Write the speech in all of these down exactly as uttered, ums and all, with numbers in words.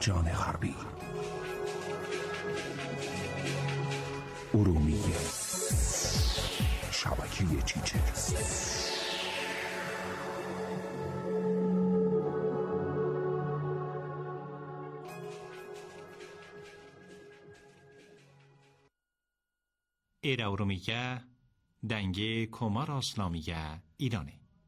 مرجان غربی. ارومیه، شبکه چیچه. ایرا ارومیه دنگه کمار اسلامیه ایرانه.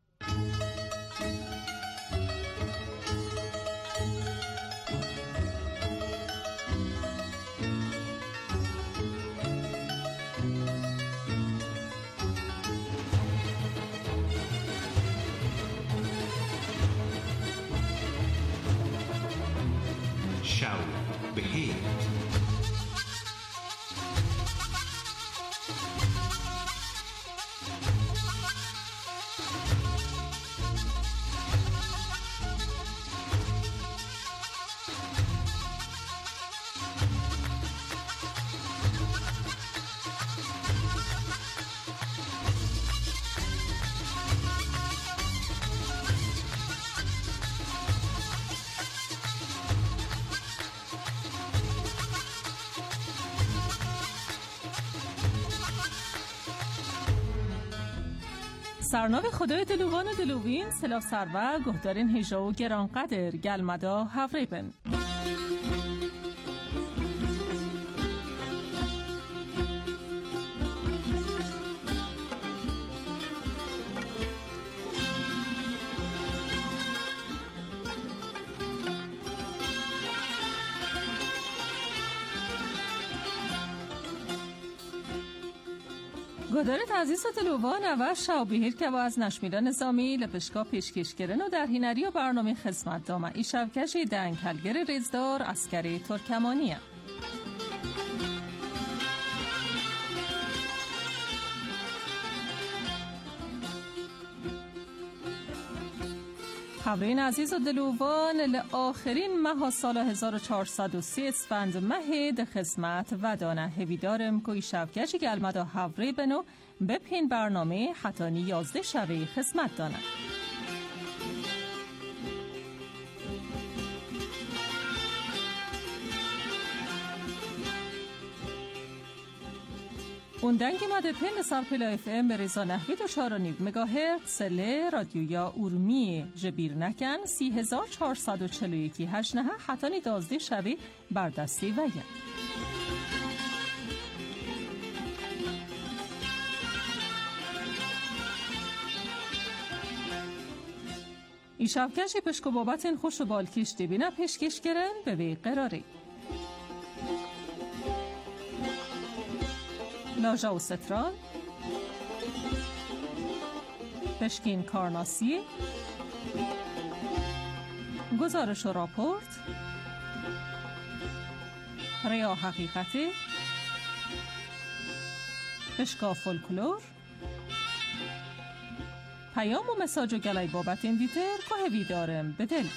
شو بخیر. سرناو خدای دلوان و دلوین سلاف سروا گهدارین هجا و گرانقدر گلمدا هفریبن. گدارت عزیز و دلوان و شاوبیهر که با از نشمیرا نظامی لپشکا پیشکش کرن و در هینری و برنامه خدمت دامه ای شوکش دنگلگر رزدار عسکری ترکمانیه. خبرین عزیز و دلوان لآخرین ماه سال هزار و چهارصد و سی اسفند ماه ده خدمت و دانه هویدارم که شوکش گلمدا هفری بنو بپین برنامه حتانی یازده شوی خدمت دانه. اوندنگی ماده پین سرپلا اف ام به رزا نحوی دو چار و نیو مگاهرتز سله رادیویا اورمی جبیر نکن سی هزار چهارصد و چل و یک هشت نه حتانی دازده شوی بردستی و یک. ای شبکشی پشکو بابت این خوش و بالکش دیبینه پیشکش کرن به وی قراری. لاژا و سترال پشکین کارناسی گزارش و راپورت ریا حقیقتی پشکا فولکلور پیام و مساج و گلای بابت این دیتر که هوی دارم به دل.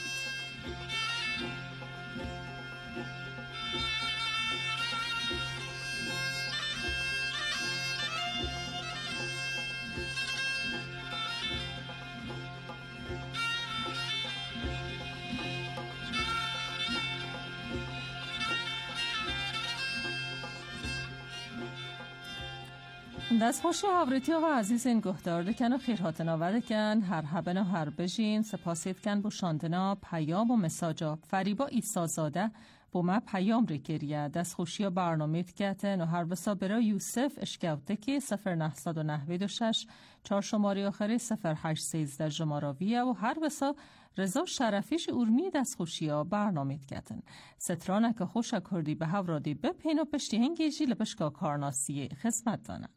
دست خوشی حضرتی و عزیز این گهدار دکن و خیرهات ناور دکن هر هبن و هر بجین سپاسید کن بو شاندنا پیام و مساجا فریبا ایسا زاده بو ما پیام ریکریه دست خوشی و برنامه دکتن و هر بسا برای یوسف اشکوته که سفر نهصد و نهوید و شش چار شماری آخری سفر هشت سیزده جماراویه و هر بسا رضا شرفیش اورمی دست خوشی و برنامه دکتن سترانه که خوش کردی به هورادی بپین و پشتی هنگیجی لبشگاه کارناسی خدمت دانه.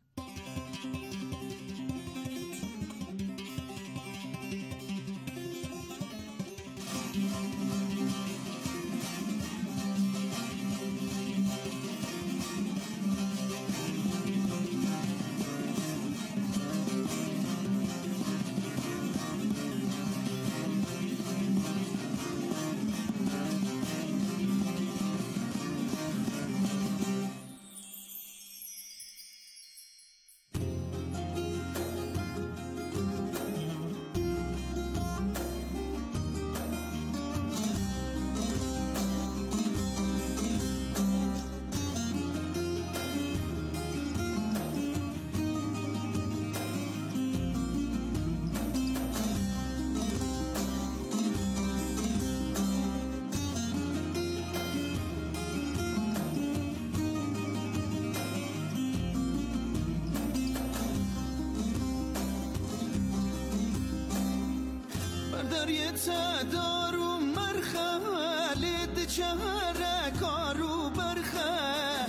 برداری تدارو مرخلد چهره کارو برخه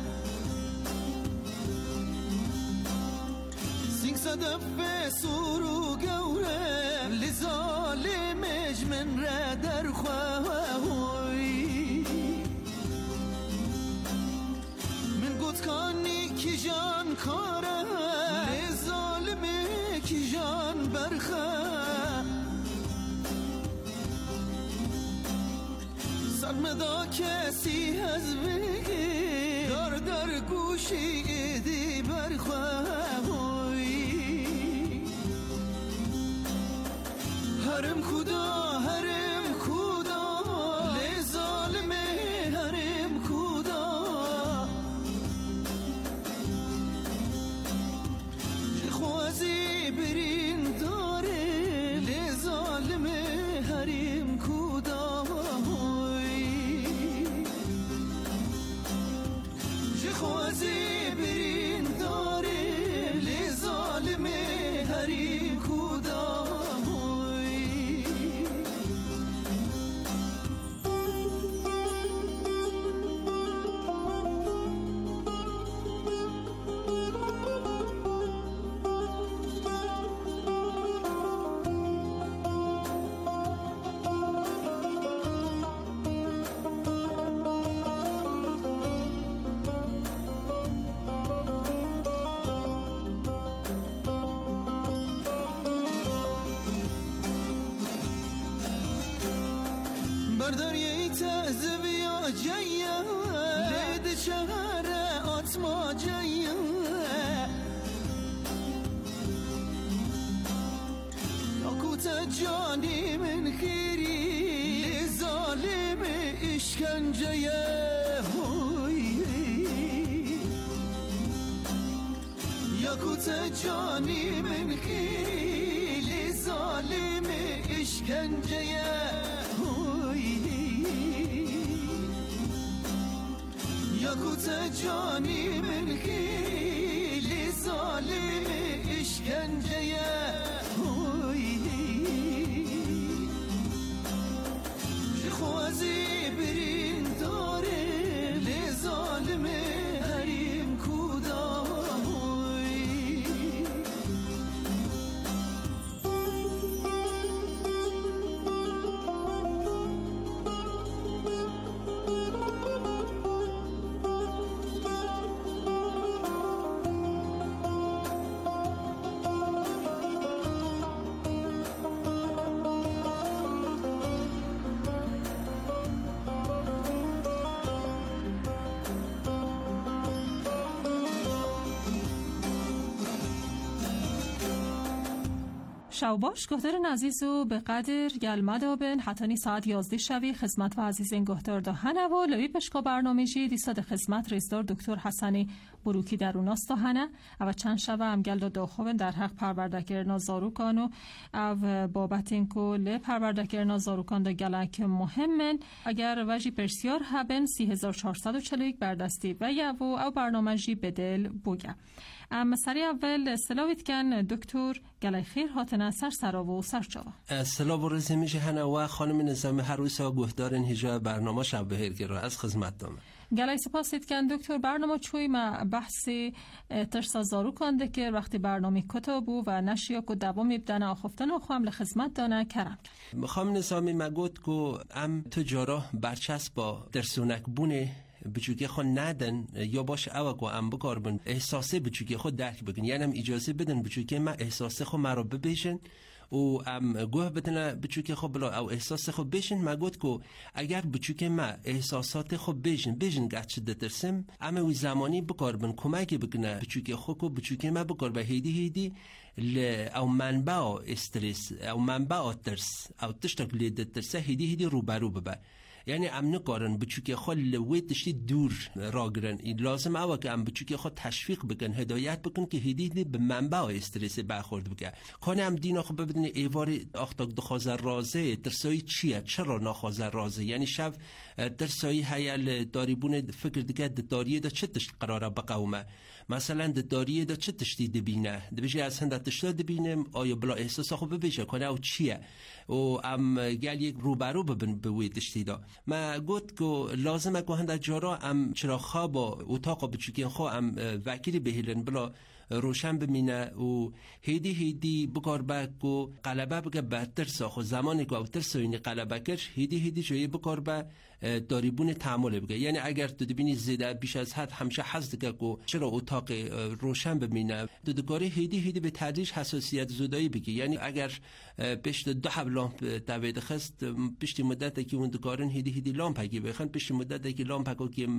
سینگ صدف سورو گوره لظالم اجمن را در خواهوی من گوتکانی کی جان کاره لظالم کی جان برخه سرمدا کسی از بگی دار دار گوشی دی برخواهوی هرم کدا هرم کدا لظالم هرم کدا خوازی برین داره لظالم هرم کدا خوازی برین داره لظالم هرم کدا برداری تهذبی آجایه لید چهره آتما جایه یاکوت جانی من خیری ظالم اشکنجه یاکوت جانی من خیری ظالم اشکنجه یاکوت جانی من خیلی ظالم اشکنجه خوازی برین داره لظالم هرم کدا شوباش گهدار عزیز و به قدر گلمد بن حتانی ساعت یازده شوی خدمت و عزیزین گهدار دا هنه و لوی پشکا برنامه جی دیستاد خدمت رئیسدار دکتر حسنی بروکی در اوناست دا هنه او چند شوه هم گل دا داخوین در حق پروردکرنا زاروکان و او بابت این کل پروردکرنا زاروکان دا گلک مهمن اگر وجی پرسیار هبن سی هزار چهارصد و چهل و یک بردستی و یو او برنامه جی بدل بوگه اما سری اول سلاویت کن دکتر گلای خیر هاتن سر سرا و سر جاوا سلام و رزه میشه هنه و خانم نظام هروسا گهدارن هجا برنامه شب بهرگی را از خدمت دامه گلای سپاسید کن دکتر برنامه چوی ما بحثی ترسا زارو کنده که وقتی برنامه کتابو و نشیا که دوام میبدن آخفتن و خوام لخدمت دانه کرم خانم نظامی مگود که ام تجارا برچسب با درسونک بونه بچوکی خود ندن یا باش اوگو ام بکار بن احساسه بچوکی خود درک بگن یعنی ام اجازه بدن بچوکی ما احساسه خود مرا ببیشن و ام گوه بدن بچوکی خود بلا او احساسه خود بیشن مگود که اگر بچوکی ما احساسات خود بیشن بیشن گرچه دترسم ام وی زمانی بکار بن کمکی بگنه بچوکی خود که بچوکی ما بکار به هیدی هیدی ل او منبع استرس او منبع ترس او تشتاق لید ترس هیدی هیدی روبرو ببه یعنی ام نکارن بچوکی خود لوی تشتی دور راگرن. این لازم اوه که ام بچوکی خود تشویق بکن، هدایت بکن که هدی هدی به منبع استرس برخورد بکن. کنه ام دینا خب ببینه ایوار اختاق دخوازه رازه ترسایی چیه؟ چرا نخوازه رازه؟ یعنی شب ترسایی هیل داری بونه فکر دیگه داریه دا چه تشت قراره بقومه؟ مثلا داریه دا چه تشتی دبینه؟ دبیجی از هنده تشتا دبینم آیا بلا احساس خب ببیشه کنه او چیه؟ و ام گل یک روبرو ببین بوی تشتی دا. ما گفت که لازمه که هنده جارا ام چرا خواب و اتاق بچوکین خواه ام وکیلی بهیلن بلا روشن بمینه و هیدی هیدی بکار با و قلبه بگه به ترسا خو زمانی که او ترسا اینی قلبه کرش هیدی هیدی جایی بکار با داریبون تعامل بگه. یعنی اگر تو دبینی زیده بیش از حد همیشه حس دکه که چرا اتاق روشن بمینه تو دکاری هیدی هیدی به تدریج حساسیت زودایی بگی. یعنی اگر پشت دو حب لامپ دوید خست پشت مدت که اون دکارن هیدی هیدی لامپ اگی بخن پشت مدت که لامپ اگو که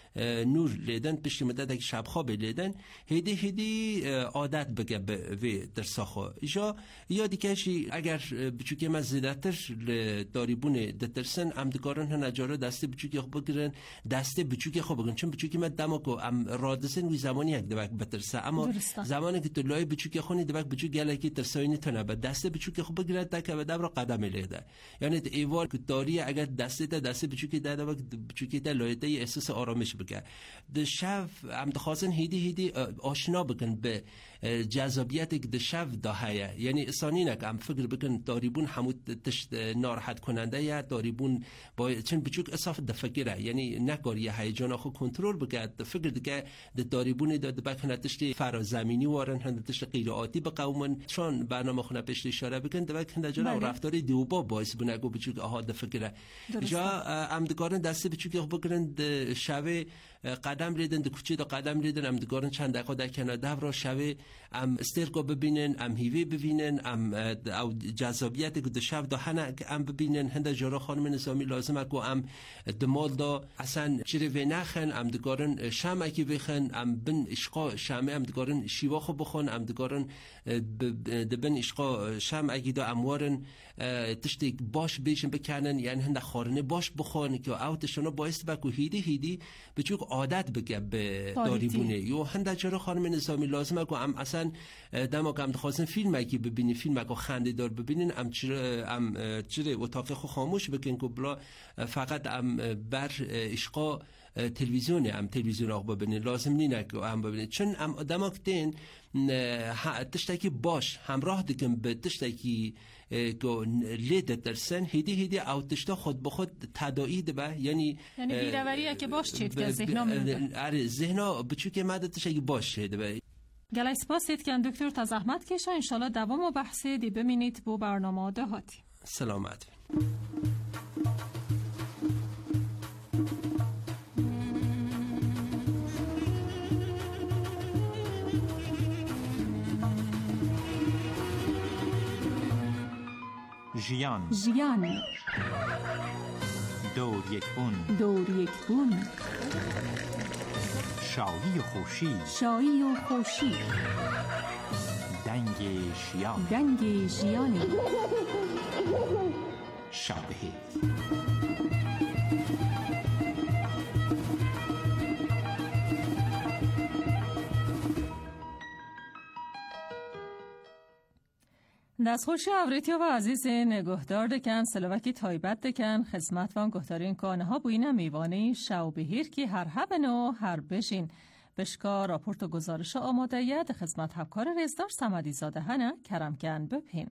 نور لیدن پشت مدت که شب خواب لیدن هیدی هیدی عادت بگه به ترسا خو ایجا یادی کشی اگر بچوکی ما زیدتر داریبون دترسن ام دکارن هن اجاره دسته بچوکی خو بگیرن دسته بچوکی خو بگن چون بچوکی ما دماغو ام رادسن وی زمانی یک دبک بترسه اما زمانی که تو لای بچوکی خونی دبک بچوکی گلکی ترساینی تنه به دسته بچوکی خو بگیرد دکه و دبر قدم لیده. یعنی ایوار که داری اگر دسته تا دسته بچوکی داده وقت بچوکی تا لایده احساس آرامش بگه. د شب ام دخواستن هیدی هیدی آشنا بکن به جذابیت که د شب داهیه. یعنی انسانی نک ام فکر بکن داریبون همود تشت ناراحت کننده یا داریبون با چون بچوک اصاف دفکره یعنی نکاری هیجان خو کنترل بکرد فکر دیگه د داریبون داد بکنه تشت فرازمینی وارن هند تشت غیر عادی به قومن چون برنامه خونه پشت اشاره بکن دبک هند جنا رفتار دیوبا باعث بنه گو بچوک آها دفکره جا ام دکارن دسته بچوک خو بکن شب قدم لیدن د کوچه دا قدم لیدن ام دکارن چند دقیقه در کنار دو را شب ام استرگو ببینن ام هیوی ببینن ام او جذابیت که د شب دا هنه ام ببینن هند جارا خانم نظامی لازمه که ام دمال دا اصلا چیره و نخن ام دکارن شمع کی بخن ام بن اشقا شمع ام دکارن شیوا خو بخون ام دکارن دبن اشقا شمع کی دا اموارن تشتی باش بیشن بکنن یعنی هند خارنه باش بخون که او تشنا باعث بکو هیدی هیدی بچوک عادت بگه به داریبونه یو هند جارا خانم نظامی لازمه که ام اصلا دما که ام دخواستن فیلم اگه ببینی فیلم اگه خنده دار ببینین ام چرا ام چرا اتاق خو خاموش بکن که بلا فقط ام بر اشقا تلویزیون ام تلویزیون آقا ببینین لازم نینه که ام ببینین چون ام دما کتین تشتکی باش همراه دکن به تشتکی که لید درسن هیدی هیدی او تشتا خود به خود تداعی دبه یعنی یعنی بیروریه که باش چید که ذهنا میده اره ذهنا بچو که مدد تشتکی باش دبه گلای سپاسید که دکتر تا زحمت کشه انشالله دوام و بحثی دی بمینید بو برنامه دهاتی سلامت ژیان ژیان دور یک بون دور یک بون شایی و خوشی شایی و خوشی دنگ ژیان دنگ ژیانی شبه دستخوش اوریتیا و عزیز نگهدار دکن سلوکی تایبت دکن خدمت وان گهتارین کانه ها بوینه میوانی شو بهیر که هر هبنو هر بشین بشکا راپورت و گزارش آماده ید خدمت همکار رزدار سمدی زاده هنه کرمکن بپین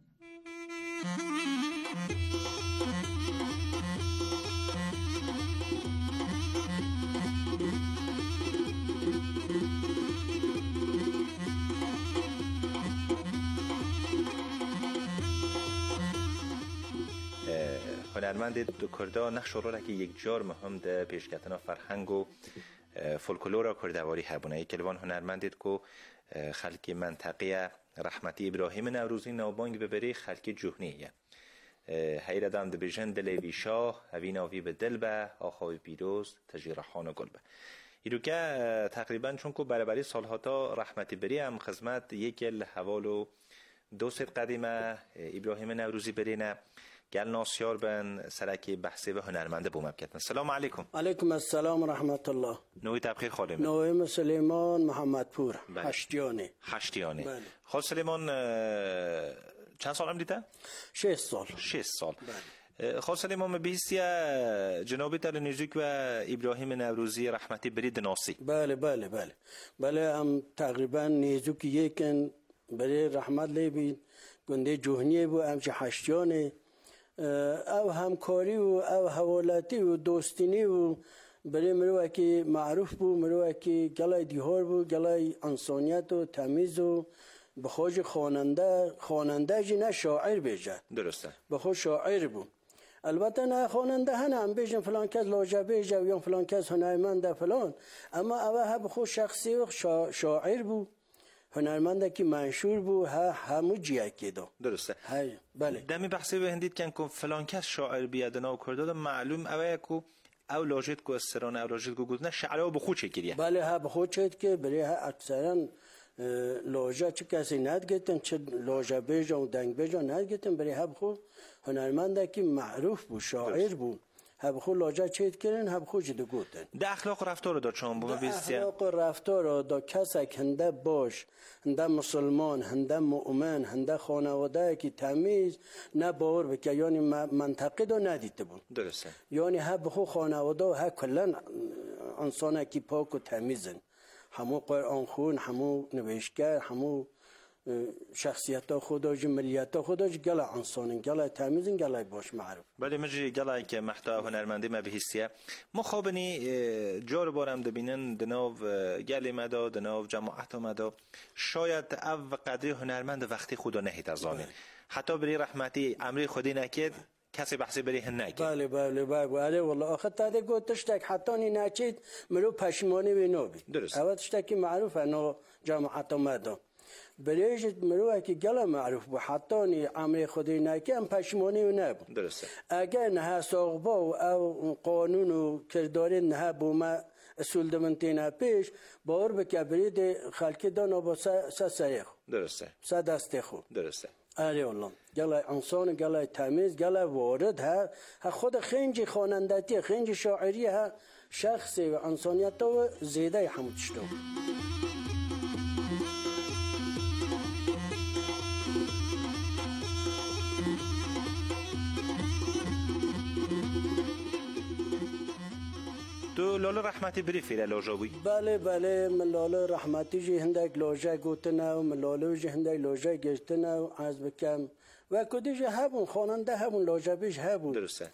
هنرمند دو کرده نقش رو که یک جار مهم ده پیشکتنا فرهنگ و فولکلور کردواری هبونه کلوان هنرمند که خلک منطقه رحمتی ابراهیم نوروزی نوبانگ ببری خلک جهنیه هیره دام ده بجن دل ویشاه هوین آوی به دل به آخوی پیروز تجیرحان و گل به ایرو که تقریبا چون که برابری سالها تا رحمتی بری هم خدمت یک حوالو دو ست قدیمه ابراهیم نوروزی برینه گل ناسیار بن سرکی بحثی و هنرمنده بوم بکتن. سلام علیکم. علیکم السلام و رحمت الله. نوی تبخیر خالم. نویم سلیمان محمد پور. هشتیانی. هشتیانی. خال سلیمان چند سال هم دیده؟ شش سال. شش سال. خال سلیمان بیستی جنابی تل نزدیک و ابراهیم نوروزی رحمتی برید ناسی. بله بله بله. بله هم تقریبا نزدیک یکن برای رحمت لیبید گنده جهنیه بو همچه هشتیانی. او همکاری و او حوالاتی و دوستینی و برای مروه که معروف بو، مروه که گلای دیهار بو، گلای انسانیت و تمیز و بخوش خواننده خواننده جی نه شاعر بیجه. درسته. بخوش شاعر بو. البته نه خواننده هنه هم بیجن فلان کس لاجه بیجه و یا فلان کس هنرمنده فلان، اما اوه ها بخوش شخصی و شاعر بو، هنرمنده که منشور بو، ها همو جیه که دو. درسته. های بله. دمی بحثی به هندید کن که فلان کس شاعر بیادنا و کرده معلوم اوه که او لاجت کو استران او لاجت کو گفتن شعره بخود چکیریه. بله ها بخود چید که برای ها اکثرا لاجه چه کسی ندگتن، چه لاجه بیجا و دنگ بیجا ندگتن، برای ها بخود هنرمنده که معروف بو، شاعر بو، ها بخود لاجه چید کرن، ها بخود جدو گوتن. ده اخلاق و رفتار دا چون بو بیستی؟ اخلاق و رفتار دا کسی که هنده باش، هنده مسلمان، هنده مؤمن، هنده خانواده که تمیز نه باور بکه، یعنی منطقه دا ندیده بود. درسته. یعنی ها بخود خانواده و ها کلن انسانه که پاک و تمیزن، همو قرآن خون، همو نوشگر، همو شخصیت خدا جی ملیت خدا جی گله انسانن، گله تمیزن، گله باش معروف. بله مجی گله که محتوا هنرمندی ما بهیستیه مخابنی جار بارم دبینن دناو گله مدا دناو جماعت مدا شاید او قدری هنرمند وقتی خدا نهید از آن حتی بری رحمتی امری خودی نکید کسی بحثی بری هن نکید. بله بله بله بله والله آخه تاده گوتش تک حتی نی نچید مرو پشمانی به نوبی. درست. اولش تکی معروفه نو جماعت مدا. بریش مروه که گله معروف بود حتی نی امر خودی نکیم پشمانی و نبود. درسته. اگر نه ساقبا و او قانون و کرداری نه بوم اصول دمنتینا پیش باور بکه برید خلکی دانا با سه سریخ. درسته. سه دسته خو. درسته. آره والله گله انسان گله تمیز گله وارد ها خود خنج خوانندتی خنج شاعری ها شخصی و انسانیت و زیده همچشتو. تو لاله رحمتی بری فیره لاجا بوی؟ بله بله من لاله رحمتی جی هندک لاجه گوتنه و من لاله جی هندک لاجه گشتنه و عرض بکم و کدی جی هبون خواننده هبون لاجه بیش هبون. درسته.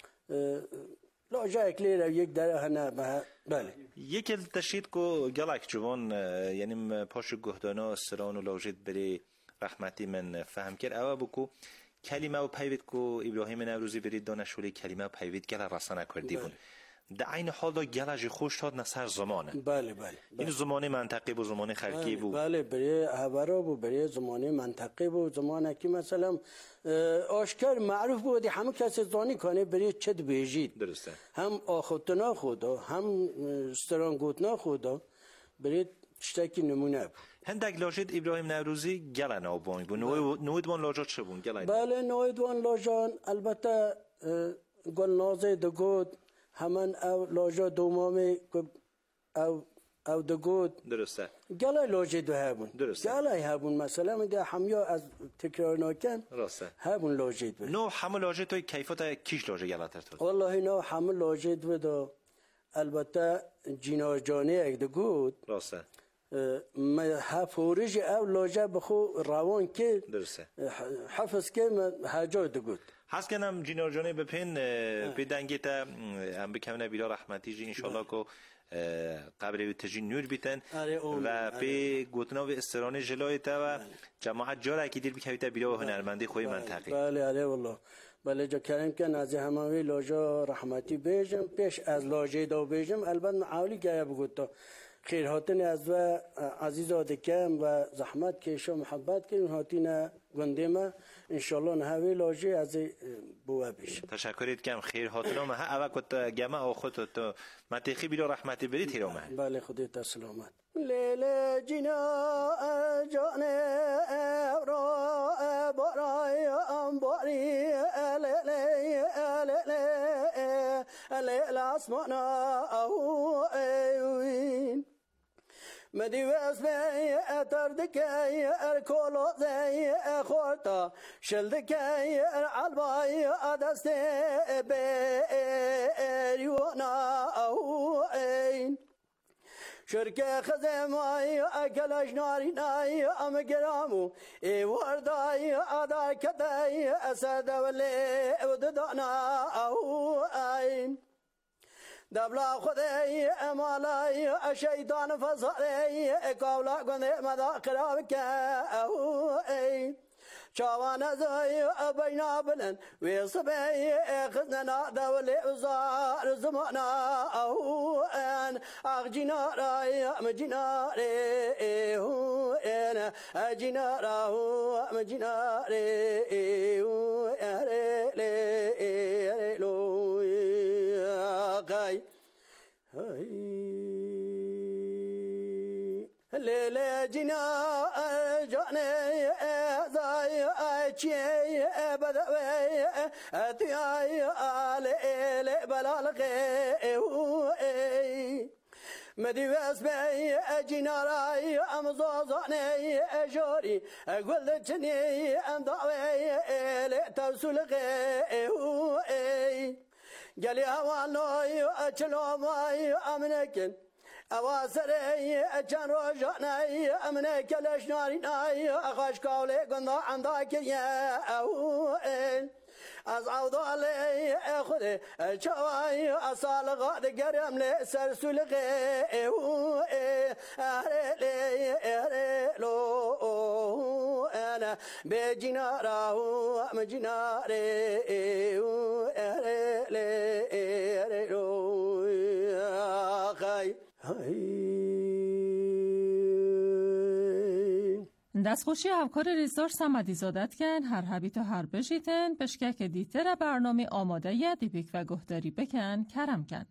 لاجه اکلی رو یک دره هنه بله. یکی تشید که گلک جوان یعنی پاش گهدانا سران و لاجت بری رحمتی من فهم کرد اوه بکو کلمه و پیوید که ابراهیم نوروزی برید دانشولی کلمه و پیوید گل رسانه کردی بون. در این حال دا گلج خوش داد نصر زمانه. بله بله. این زمانه منطقی بود زمانه خلقی بود. بله برای هورا بود برای زمانه منطقی بود زمانه که مثلا آشکار معروف بود همه کسی زانی کنه برای چد بیجید. درسته. هم آخوتنا خدا هم سترانگوتنا خدا برای چتکی نمونه بود. هندک لاجت ابراهیم نوروزی گل نابانی بود. نویدوان لاجات چه بود؟ بله نویدوان لاجان البته گل نازه دگود همان او لاجا دومامی او او دگود. درسته. گلای لاجه دو هبون. درسته. گلای هبون مثلا میگه همیا از تکرار نکن. راسته. هبون لاجه دو. نو همه لاجه توی کیفیت کیش لاجه گلاتر تو؟ والله نو همه لاجه دو دو البته جینار جانی یک دگود. راسته. ها فورج او لاجه بخو روان که. درسته. حفظ که هجا دگود. هست کنم جینار جانی بپین به دنگی تا هم بکمنه بیرا رحمتی جی انشالله که قبل تجین نور بیتن و به گوتنا و استران جلوی تا و جماعت جاره که دیر بکوی تا بیرا و هنرمندی خوی منطقی. بله آره والله. بله جا کریم که نازی هماوی لاجا رحمتی بیجم پیش از لاجه دو بیجم البته معاولی گیا بگوتا خیرهاتن از و عزیز آدکم و زحمت کشا محبت کنیم هاتین گنده ما انشالله نهوی لاجه از بوه بیش. تشکرید کم خیرهاتن ما ها اوه کت گمه آخوت تو متیخی بیرا رحمتی بری تیرامه. بله خودت سلامت. لیل جنا جان را برای باری لیل لیل اسمانا اوین مدی واسمه اتردکی ارکولو زی خورتا شلدکی البای ادست بریونا اوین شرکه خزمای اکلش ناری نای ام گرامو ای وردای ادا کدای اسد ولی وددانا اوین دبلا خدای امالای شیطان فسادی قولا گنده مدا خراب که اوین چاوان زای بینا بلن ویسبی خزننا دولی ازار زمانا اوین اغجینا رای مجینا ری اوین اجینا راو مجینا ری اوین ری ری لوی آقای لیل جنا جانه زای چی بدوی اتیای آل بلالقه اوی مدی واسبی جنا رای امزازانه جوری گل چنی انداوی تسلقه اوی گلی هوانوی اچلومای امنکن اواسري اجان روجاني امنه كلش ناري ناي اخاش قولي قنضا عندك يا اوين از عوضالي اخذي شواي اصال غاد قرم لي سرسول غي اوين اريلي اريلو انا بجنا راهو مجنا ري اريلي اريلو اخاي دستخوشی همکار ریزدار سمدی زادتکن هر هبی تا هر بشیتن بشکک دیتر برنامه آماده ی دیپیک و گهداری بکن کرم کن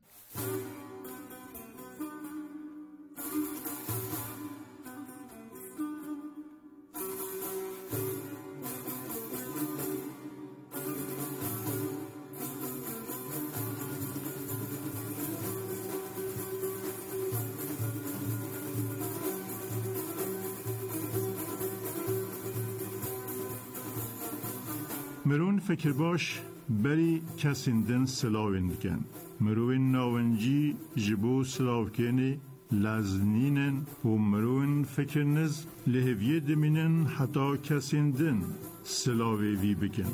مرون فکر باش بری کسیندن سلاویندکن مرون ناونجی جبو سلاوکنی لازنینن و مرون فکر نز لحویه دمینن حتا کسیندن سلاوی وی بکن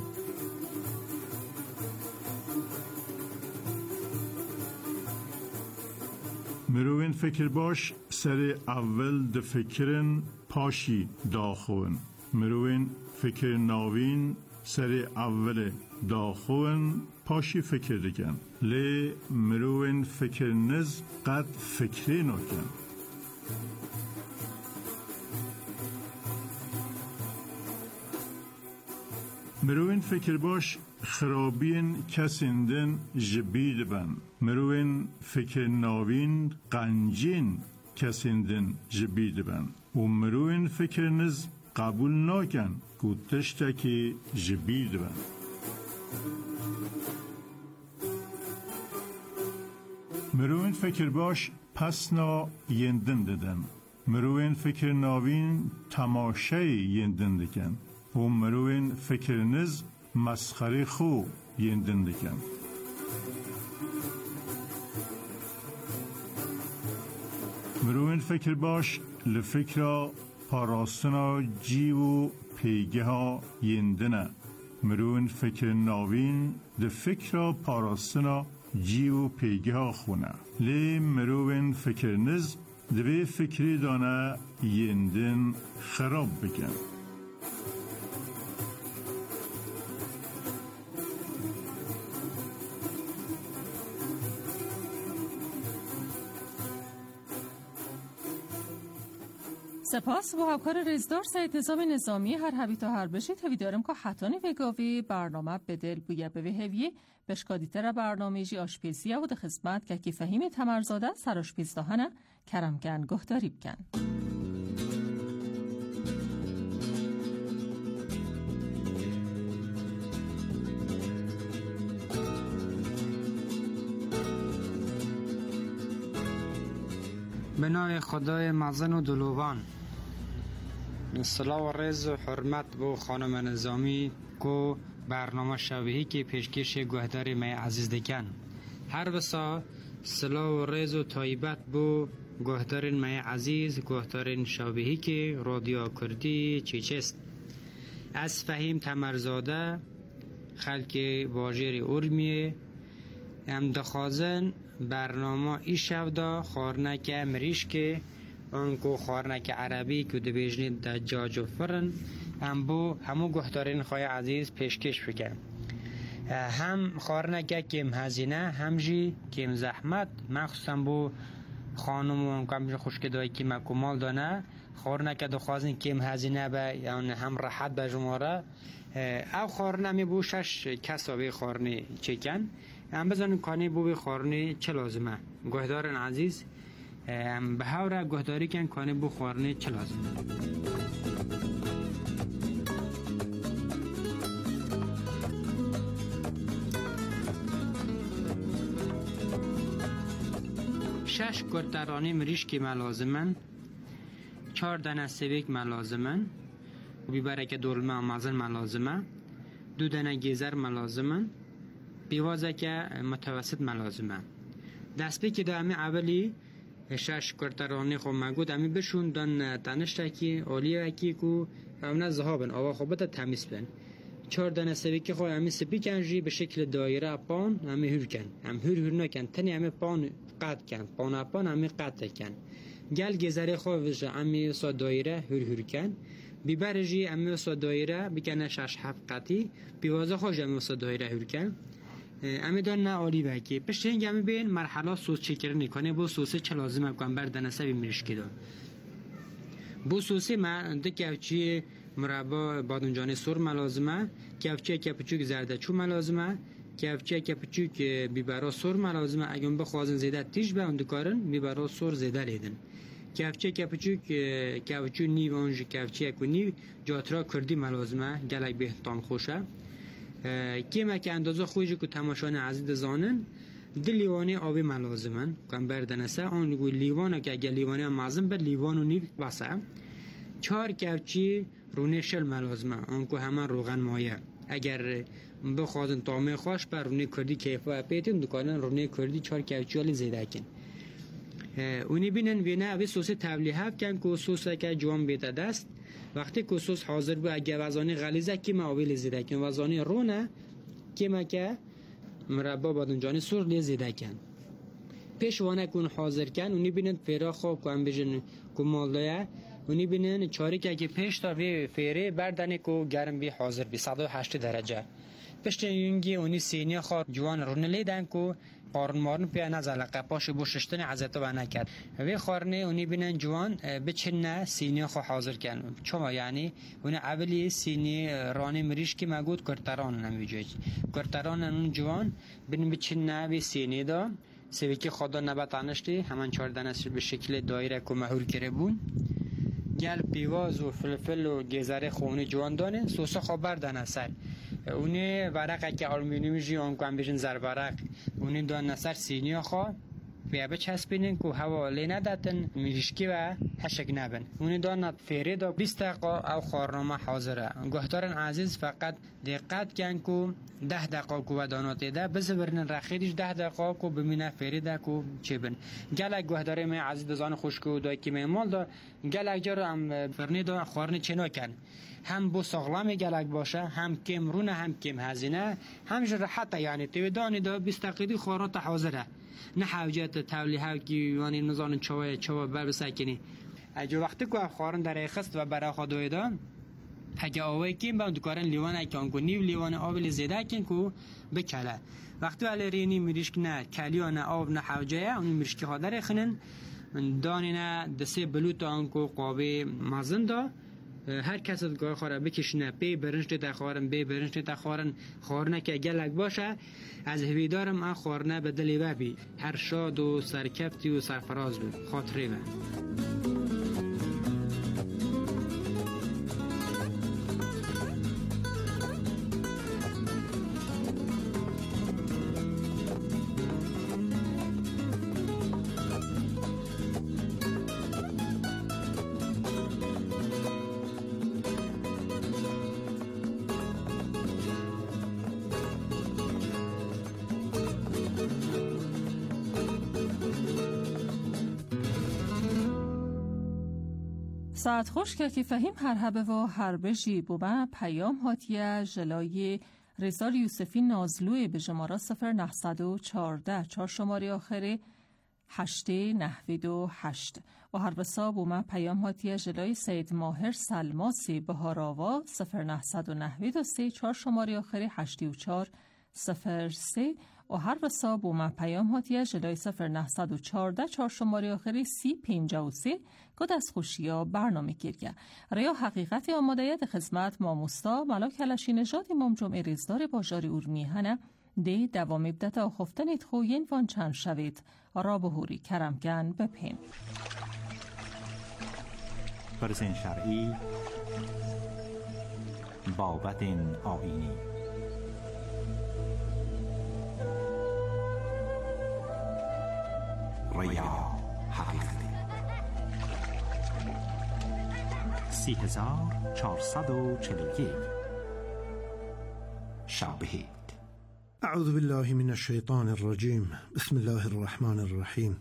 مرون فکر باش سر اول د فکرن پاشی داخون مرون فکر ناوین سر اول داخون پاشی فکر دکن لی مروین فکر نز قد فکری نکن مروین فکر باش خرابین کسیندن جبید بن مروین فکر ناوین قنجین کسیندن جبید بن و مروین فکر نز قبول نکن گوتشتکی جبید بن مروین فکر باش پسنا یندن ددن مروین فکر ناوین تماشای یندن دکن و مروین فکر نز مسخره خو یندن دکن مروین فکر باش لفکر پاراستنا جیو پیگه ها یندنه مروین فکر ناوین ده فکر پاراستنا جیو پیگه ها خونه لی مروین فکر نز دوی فکری دانه یندن خراب بکن سپاس با همکار رزدار سعید نظام نظامی هر هبی تا هر بشید هویدارم که حتانی وگاوی برنامه بدل بویه به هویه بشکادیتر برنامه جی آشپیزیه و ده خدمت که کی فهیم تمرزاده سر آشپیز دهنه کرمگن گهداری بکن به نام خدای مزن و دلوبان. صلاح و رز و حرمت به خانم نظامی کو برنامه شبیهی که پیشکش گهدار می عزیز دکن. هر بسا صلاح و رز و طایبت به گهدار می عزیز، گهدار شبیهی که رادیو کردی چیچست. از فهیم تمرزاده خلک واجر ارمیه ام دخوازن برنامه ای شودا خارنک مریش که انکو خارنک عربی که دبیجنید دجاج و فرن هم بو همو گهدارین خواه عزیز پیشکش بکن. هم خارنک کم هزینه هم جی کم زحمت، مخصوصا بو خانم و کم خوشکدایی که مکمال دانه خارنک دخوازن کم هزینه به یعنی هم راحت به جماره او خارنه می بو شش کسا به خارنه چکن. هم بزنیم کانی بو به خارنه چه لازمه گهدارن عزیز به هاوره گهداری کن کانی بو خارنه چه لازمه. شش گردرانی مریش که ملازمن، چهار دانه سویک ملازمن، بیبره که دولمه مازن ملازمه، دو دانه گیزر ملازمن، بیوازه که متوسط ملازمه. دست بی که دامی اولی شش گردرانی خو مگود امی بشون دان تنشتا کی اولیه کی کو اونا زهابن آوا خوبت تمیز بن. چهار دانه سویک خو امی سپی کنجی به شکل دایره پان امی هور کن، ام هور هور نکن تنی امی پان قطع کن، پان اپان امی قطع کن. گل گذره خو وجه امی سا دایره هور هور کن. بیبرجی امی سا دایره بکنه شش هفت قطعی، بیوازه خوش امی سا دایره هور کن. امی دان نه آلی بکی. پشت اینگه امی بین مرحله سوس چکر نکنه بو سوسه چه لازمه کن بردن سوی مرشکی دار. بو سوسه ما ده کفچی مربا بادنجان سر ملازمه، کفچی کپچوک زردچو ملازمه، کفچی کپچوک بیبرا سر ملازمه. اگه بخوازن زیده تیج به اون دکارن بیبرا سر زیده لیدن. کفچی کپچوک کفچو نیو آنج کفچی کو نیو جاترا کردی ملازمه گلک بهتان خوشه. کیما که اندازه خویجی که تماشان عزیز زانن دل لیوانی آبی ملازمن کم بردنسه آن گوی لیوانه که اگر لیوانی هم مازم بر لیوان و نیو بسه. چهار کفچی رونه شل ملازمه آن که همه روغن مایه. اگر بخوادن طعمه خوش بر رونه کردی کیفه پیتیم دکانن رونه کردی چهار کفچی والی زیده کن. اونی بینن بینه اوی سوس تبلیه کن که سوسه که جوان بیده دست. وقتی که سوس حاضر بود اگه وزانی غلیظه که ما آوی لیزیده کن وزانی رونه که ما که مربا بادنجانی سر لیزیده کن پیشوانه کن حاضر کن اونی بینن فیرا خواب کن بیجن کمالدایه اونی بینن چاری که اگه پیش تا وی فیره بردنه که گرم بی حاضر بی صد و هشت درجه پشت یونگی اونی سینی خواب جوان رونه لیدن که قارن مارن پیا نزله قپاش بو ششتن عزت و نکرد وی خارنه اونی بینن جوان بچنه سینی خو حاضر کن چما یعنی اون اولی سینی رانی مریش که مگود کرتران نمیجوج کرتران اون جوان بین بچنه وی سینی دا سوی که خدا نباتانشتی همان چهار دانه به شکل دایره که مهور کرده بون گل پیواز و فلفل و گزاره خونی جوان دانه سوسا خبر دانه سر اونی ورقه که آلومینیوم جیان کن بیشن زر ورق اونی دان نسر سینی خو بیا بچسبینن که هوا لی نداتن میریشکی و هشک نبن اونی دان فیره دا بیست دقیقه او خارنامه حاضره گهدارن عزیز فقط دقت کن که ده دقیقه که وداناتی ده بزورن رخیدش ده دقیقه که بمینه فیره ده که چی بن گلک گهداره می عزیز دزان خوشکو دای که می مال دا گلک جا رو هم فرنی دا خارن چنا کن هم بو ساغلام گلک باشه هم کم رونه هم کم هزینه هم جرحته یعنی تیودانی دا بیست دقیقه خارات حاضره نه حوجت تولیه که یعنی نزان چوای چوا بر بسکنی اگه وقتی که خارن در خست و برای خدای دا اگه آوای کیم با دکارن لیوان اکان کو نیو لیوان آب زیاده کن کو بکله وقتی ولی رینی میریشک نه کلیان آب نه حوجه اون میریشکی ها در خنن دانی نه دسته بلوت آن کو قابه مازن دا هر کس از گاه خاره بکشنه پی برنج تا خارن بی برنج تا خارن خارنه که گلک باشه از هویدارم آن خارنه به دلی ببی هر شاد و سرکفتی و سرفراز بی خاطره به ساعت خوش که فهیم هر هبه و هر بجی بوبا پیام هاتیه جلای رزال یوسفی نازلوی به جمارا صفر نهصد و چارده چهار شماری آخره هشته نهوید و هشت و هر بسا بوما پیام هاتیه جلای سید ماهر سلماسی بهاراوا صفر نهصد و نهوید و سه چهار شماری آخره هشتی و چار صفر سه و هر بسا بوما پیام هاتیه جلای صفر نهصد و چارده چهار شماری آخره سی پینجا و سه گد از خوشیا برنامه گیرگه ریا حقیقت آماده خدمت ماموستا ملا کلشی نژاد امام جمعه ریزدار باجاری اورمیهنه دی دوام ابدت آخفتنیت خوین وان چند شوید را بهوری کرمگن بپین برزن شرعی بابت آینی ریا حقیقتی سی هزار چهارصد و چهل و یک شابهید. اعوذ بالله من الشیطان الرجیم. بسم الله الرحمن الرحیم.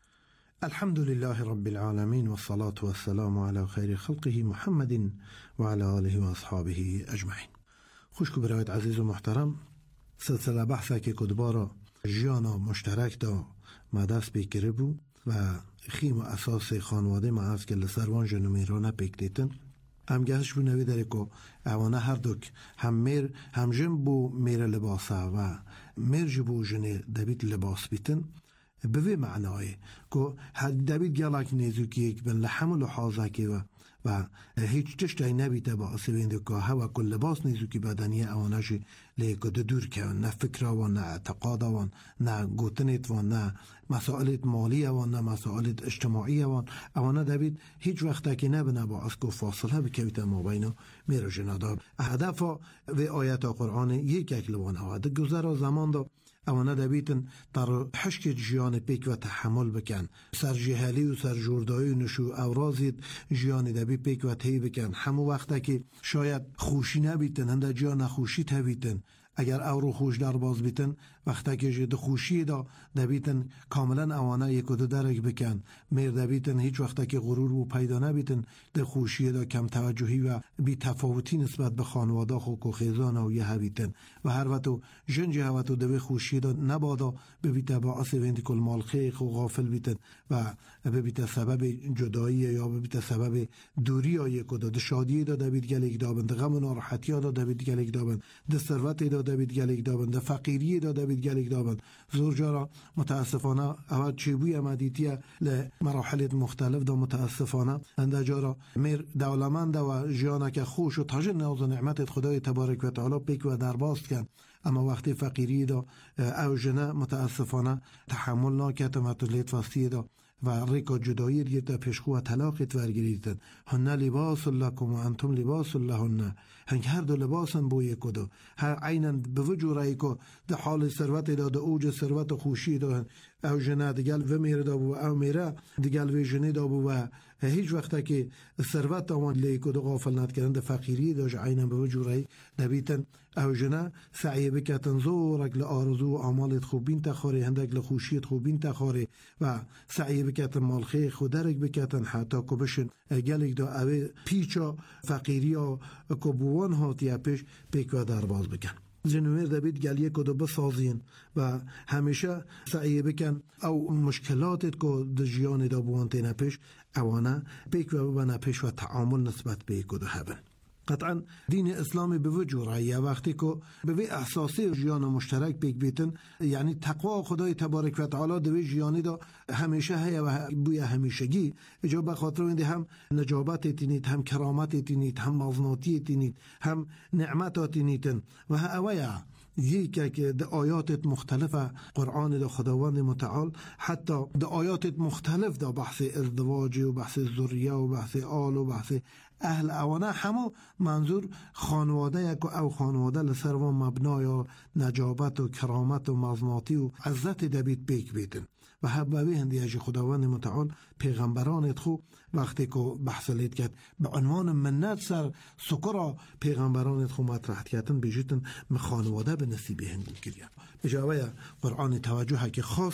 الحمد لله رب العالمین والصلاة والسلام على خیر خلقه محمد و على آله و اصحابه اجمعین. خوشکو برایت عزیز و محترم، سلسله بحثه که کدبارا جیانا مشترک دا ما دست بکره بو و خیم و اساس خانواده ما از که لسروان جنومیرانه پیک دیتن هم گهش بو نوی داره که اوانه هر دوک هم میر هم جن بو میر لباسه و میر جبو جنه دبید لباس بیتن به معنای که دبید گلاک نیزو که یک بن لحم و لحاظه که و و هیچ تشتای نبیده با اصوینده که هوا کل لباس نیزو که بدنیه اوانش لیکو دور که نه فکر و نه اعتقاد و نه گوتنیت و نه مسائلت مالی و نه مسائلت اجتماعی و اوانه دبید هیچ وقت که نبنه با اسکو فاصله بکویت ما بینو میرو جنادا هدف و آیت قرآن یک اکلوان هواده گذر زمان دا اوانه دبیتن در حشک جیان پیک و تحمل بکن سر جهلی و سر جوردایی نشو اورازید جیان دبی پیک و تهی بکن همو وقتا که شاید خوشی نبیتن هنده جیان خوشی تبیتن اگر اورو خوش در باز بیتن وقتا که جد خوشی دا دبیتن کاملا اوانه یک و دو درک بکن میر دبیتن هیچ وقتا که غرور و پیدا نبیتن ده خوشی دا کم توجهی و بی تفاوتی نسبت به خانواده خو و خیزان و یه هبیتن و هر وقتو جنجه هوتو دوی خوشی دا نبادا ببیتا با اصی ویندی کل مال خیخ و غافل بیتن و ببیتا سبب جدایی یا ببیتا سبب دوری یا یک و دو ده شادی دا دبیت گلیک دابن ده غم و نارحتی دا دبیت گلیک دابن ده ثروت دا دبیت گلیک دابن ده فقیری دا دبیت گلیک دابن زور جارا متاسفانه اول چیبوی امدیتیه لمراحل مختلف دا متاسفانه انده جارا میر دولمند و جانا که خوش و تاج ناز و نعمت خدای تبارک و تعالی پیک و درباست کن اما وقتی فقیری دا او جنه متاسفانه تحمل ناکت مطلیت فاستی دا و ریکا جدایی گرده پیشخو و طلاقت ورگریدن هنه لباس لکم و انتم لباس لهنه هنگ هر دو لباسن بوی کدو هر عینن به وجوره که ده حال ثروت دا ده اوج ثروت خوشی دا او جنه دیگل و میره دا بو او میره دیگل و جنه دا بو و هیچ وقتا که ثروت آمان لی کدو غافل ند کردن ده فقیری دا عینن به وجوره دبیتن او جنه سعی بکتن زورک لآرزو و آمالت خوبین تخوری هندک لخوشیت خوبین تخوری و سعی بکتن مالخی خودرک بکتن حتی که بشن گلک دا اوه پیچا فقیری ها که بوان هاتی پیش پیک و در باز بکن جنویر دبید گلیه که دا بسازین و همیشه سعی بکن او مشکلاتت که دا جیان دا بوان تینه پیش اوانه پیک و ببنه پیش و تعامل نسبت به که دا هبن قطعا دین اسلامی به وجود رایه وقتی که به احساسی جیان مشترک پیک بیتن یعنی تقوا خدای تبارک و تعالی دوی جیانی دا همیشه هیا و بوی همیشگی اجا بخاطر اینده هم نجابت تینید هم کرامت تینید هم مظناتی تینید هم نعمت تینیدن و ها اویا یکی که ده آیات مختلفه قرآن ده خداوند متعال حتی ده آیات مختلف ده بحث ازدواج و بحث ذریه و بحث آل و بحث اهل اوانه همو منظور خانواده یک او خانواده لسر و مبنای و نجابت و کرامت و مظناتی و عزت دبید بیک بیتن و حبابی هندی اجی خداوند متعال پیغمبرانت خو وقتی که بحث لید کرد به عنوان منت سر سکرا پیغمبرانت خو مطرح کردن بیجیتن خانواده به نصیبه هنگو کرد بجاوه قرآن توجه که خاص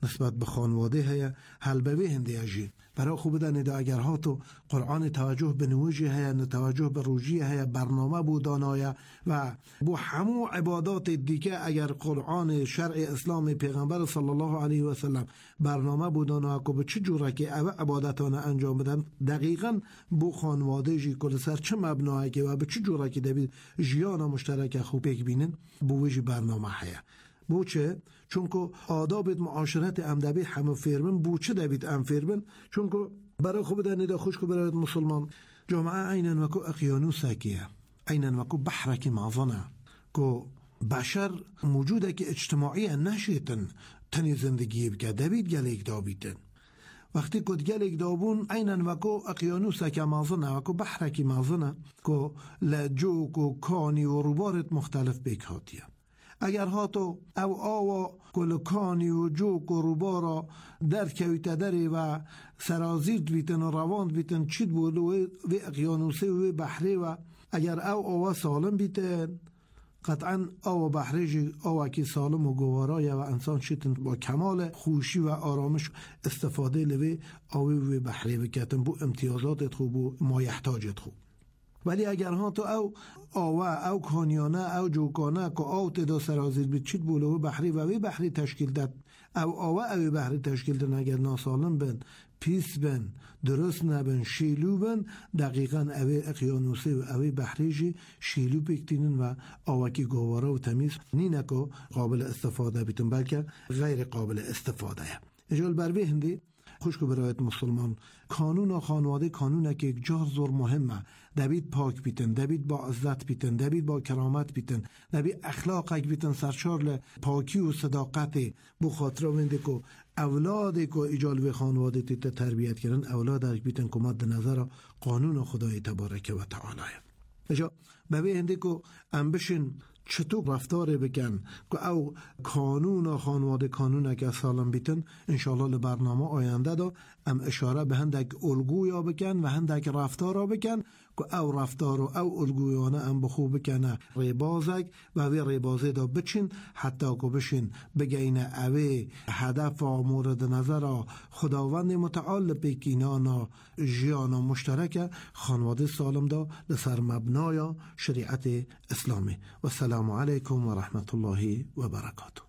نسبت به خانواده هیا حل به هندی اجی برای خوب دن دا اگر ها تو قرآن توجه به نوجی هیا توجه به روجی هیا برنامه بودانایا و بو همو عبادات دیگه اگر قرآن شرع اسلام پیغمبر صلی الله علیه و سلم برنامه بودانایا که به چه جوره که او عبادتانه انجام بدن دقیقاً بو خانواده جی کل سر چه مبنایی که و به چه جوره که دوید جیانا مشترک خوب یک بینن بو ویجی برنامه هیا بو چه؟ چون که آداب معاشرت امدبی همه فرمن بو چه دوید ام فرمن چون که برای خوب در ندا خوش که برای مسلمان جامعه اینن وکو اقیانوسه که اینن وکو بحره که معظنه که بشر موجوده که اجتماعی نشیتن تنی زندگی بگه دوید گلیک دابیتن وقتی که گلیک دابون اینن وکو اقیانوسه که معظنه وکو بحره که معظنه که لجوک و کانی و روبارت مختلف بکاتیه اگر ها تو او آوا کلکانی و جوک و روبارا در کویت داری و سرازیرد بیتن و رواند بیتن چید بولو و اقیانوسی و بحری و اگر او آوا سالم بیتن قطعا او بحری جی او که سالم و گوارای و انسان شیتن با کمال خوشی و آرامش استفاده لوی اوی و بحری بکتن بو امتیازات خوب و مایحتاجت خوب ولی اگر ها تو او آوه او کانیانه او جوکانه که او تدا سرازیر بید چید بولو بحری و وی بحری تشکیل داد او آوه اوی بحری تشکیل داد اگر ناسالم بن پیس بن درست نبن شیلو بن دقیقا اوی اقیانوسی و اوی بحری جی شیلو بکتینن و آوکی گواره و تمیز نینه که قابل استفاده بیتن بلکه غیر قابل استفاده اجال بر به هندی خوش که برایت مسلمان قانون و خانواده قانونه که یک جار زور مهمه دوید پاک بیتن دوید با عزت بیتن دوید با کرامت بیتن دوید اخلاق اک بیتن سرشار پاکی و صداقت بو خاطره منده که اولاد که ایجال به خانواده تیتا تربیت کردن اولاد اک بیتن که مد نظر قانون خدای تبارک و تعالی اجا به هنده که ام بشن چطور رفتار بکن که او قانون و خانواده قانون که سالم بیتن انشاءالله لبرنامه آینده دا ام اشاره به هندک الگویا بکن و هندک رفتارا بکن که او رفتار و او الگویانه ام بخوب بکنه ریبازک و وی ریبازه دا بچین حتی که بشین بگین اوی هدف و مورد نظر خداوند متعال بکینانا جیانا مشترک خانواده سالم دا لسر مبنای شریعت اسلامی و السلام علیکم و رحمت الله و برکاته.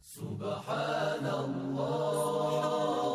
سبحان الله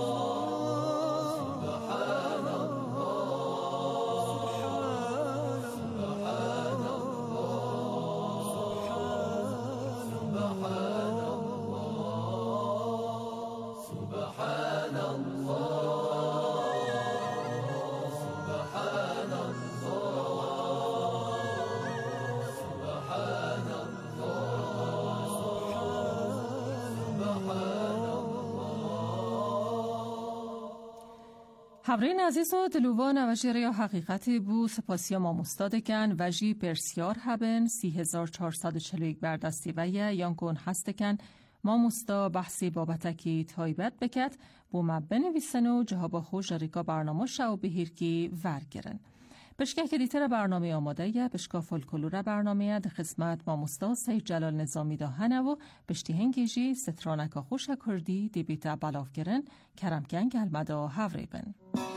حبرین عزیز و دلوان و جری حقیقتی بو سپاسیا ما مستادکن و جی پرسیار هبن سی هزار چهارصد و چهل و یک بردستی و یا یانکون هستکن ما مستا بحثی بابتکی تایبت بکت بو مبن ویسن و جهاب خوش ریکا برنامه شو بهیر کی ورگرن. بشکه که دیتر برنامه آماده یه بشکا فولکلور برنامه ده خدمت ما مستا سید جلال نظامی داهنه و بشتی هنگیجی سترانکا خوش کردی دی بیتا بلاف گرن کرمکن گلمدا هوری بن.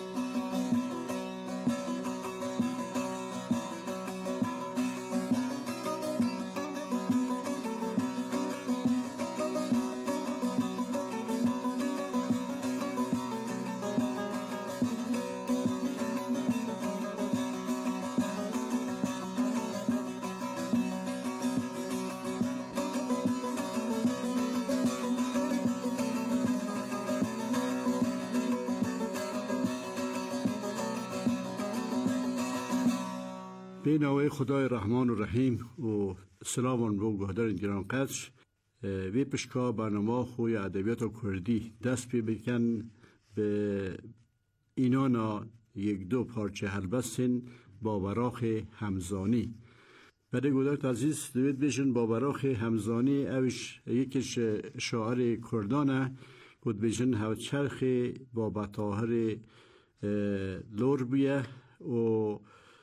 به نام خدای رحمان و رحیم و سلام بر گهدار گران قدر وی پشکا برنامه خوی ادبیات کردی دست پی بکن به اینانا یک دو پارچه هلبستن با براخ همزانی بعد گودارت عزیز دوید بیشن با براخ همزانی اوش یکیش شاعر کردانه گود بیشن هوا چرخ با بطاهر لور بیه و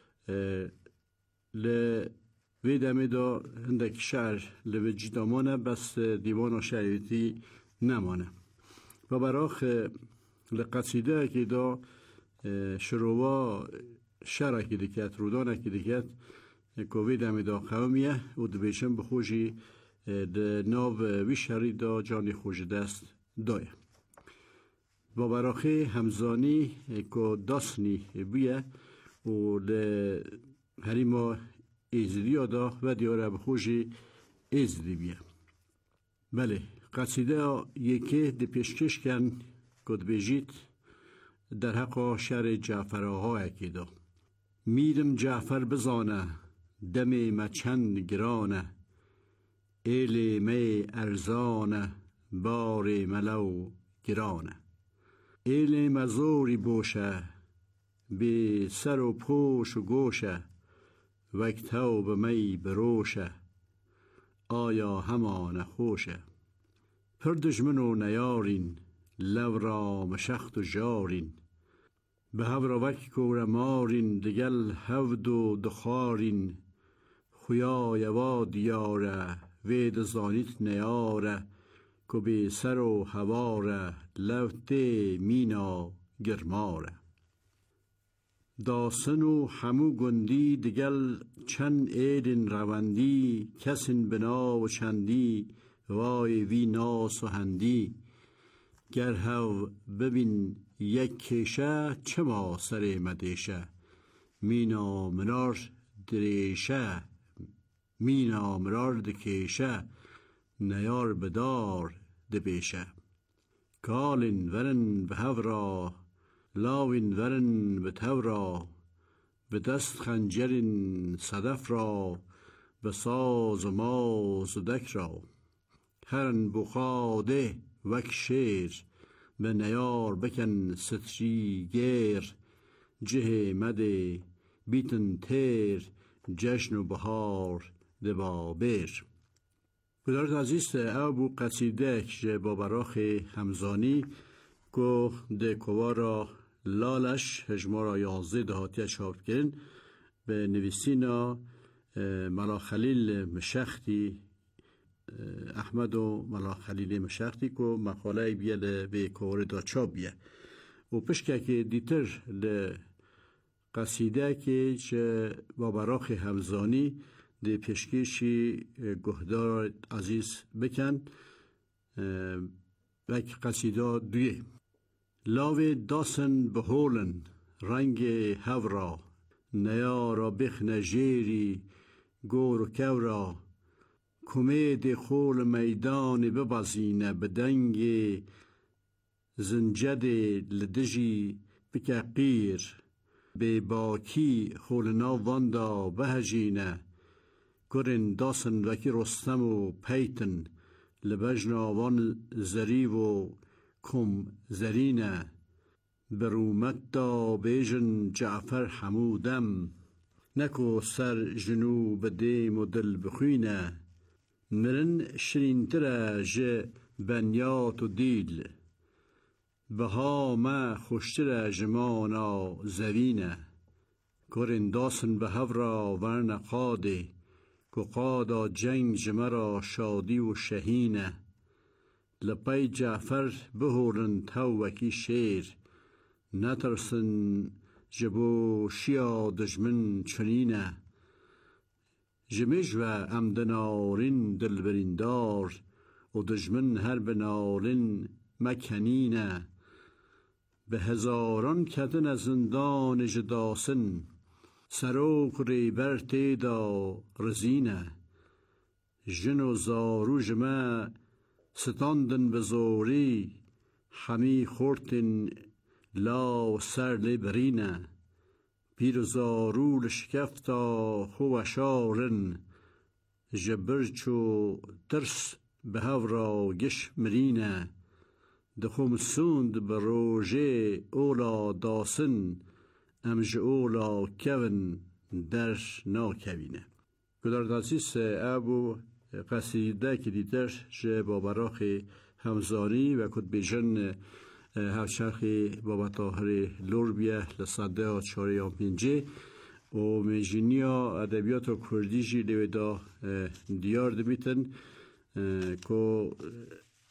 ل ویدمی دا هندک شعر لوجدامانه بس دیوان و شعریتی نمانه و براخ لقصیده که دا شروع شرع که دکت رودانه که دکت کووید همی دا قومیه و دبیشن بخوشی ده ناو ویشاری دا جانی خوش دست دایه با براخه همزانی که داسنی بیه و ده هریما ایزدی دا و دیاره بخوشی ایزدی بیه. بله قصیده یکی ده پیشکش کن کد بیجید در حق شهر جعفرها اکی دا میرم جعفر بزانه دم ما چند گرانه ایل می ارزانه بار ملو گرانه ایل مزوری بوشه بی سر و پوش و گوشه وقتو به می بروشه آیا همان خوشه پر دشمنو نیارین لو را مشخت و جارین به هورا وک کور مارین دگل هود و دخارین خویا یوا دیاره وید زانیت نیاره که بی سر و هواره لوت مینا گرماره داسن و همو گندی دگل چند ایدن رواندی کسین بنا و چندی وای وی ناس و هندی گر هاو ببین یک کشه چه ما سر مدیشه مینا منار دریشه مینا منار دکیشه نیار بدار دبیشه کالین ورن به هورا لاوین ورن به تورا به دست خنجرین صدف را به ساز و ماز و دک را هرن بخاده وک شیر به نیار بکن ستری گیر جه مده بیتن تیر جشن و بهار دبابیر. بدارد عزیز ابو قصیده که با براخ همزانی که ده کوارا لالش هجمارا یازده دهاتی چاپ کن به نویسینا ملا خلیل مشختی احمد و ملا خلیل مشختی که مقاله بیه به کوار دا چاپ بیه و پشکه که دیتر قصیده که چه با براخ همزانی ده پشکشی گهدار عزیز بکن و قصیده دویه لاوی داسن بهولن رنگ هورا نیارا بخن جیری گور و کورا کمید خول میدان ببازینه بدنگ زنجد لدجی بکقیر به باکی خولنا واندا بهجینه کرن داسن وکی رستم و پیتن لبجنا وان زری و کم زرینه برومت دا بیجن جعفر حمودم نکو سر جنوب دیم و دل بخوینه مرن شرین تره جه بنیات و دیل بها ما خوشتره جمانا زوینه کرن داسن به هورا ورن قاده که قادا جنگ جمرا شادی و شهینه لپای جعفر بهورن تو وکی شیر نترسن جبو شیا دجمن چنینه جمج و امدنارین دلبریندار و دجمن هر بنارین مکنینه به هزاران کتن از زندان جداسن سروک ریبر تیدا رزینه جن و زارو جمع ستاندن به زوری همی خورتن لا سر لبرینه پیر زارو لشکفتا خوشارن جبرچو ترس به هورا گش مرینه دخم سوند به روژه اولا داسن امج اولا کون در ناکوینه. کدار داسیس ابو قصیده که دیتر جه با براخ همزانی و کد بیجن هفشرخ بابا طاهر لوربیه لصده و چاره و پینجه و میجینیا ادبیات و کردی جی لیوی دا دیار دمیتن که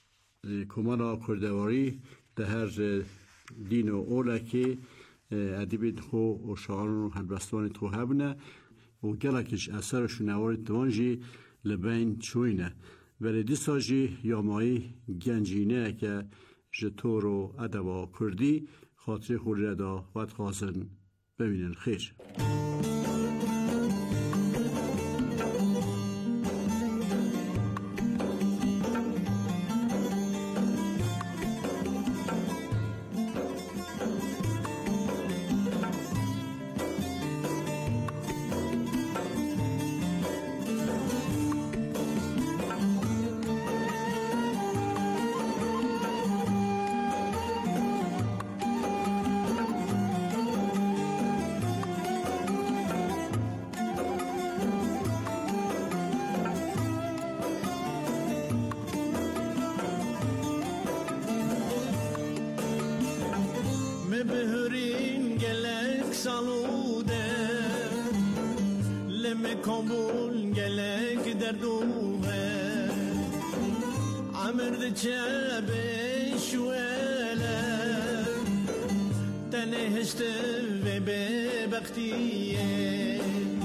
کمانا کردواری ده هر دین و اولا که ادیبیت خو و شعران و هلبستان تو هبنه و گلکش اثرش نواری توانجی لبین چوینه ولی دیسا جی یامایی گنجینه که جتور و ادبا کردی خاطر خوری ردا وقت خواستن ببینن خیر. کامل گلک در دوه عمرد چه بشوله تنهشت و ببختیه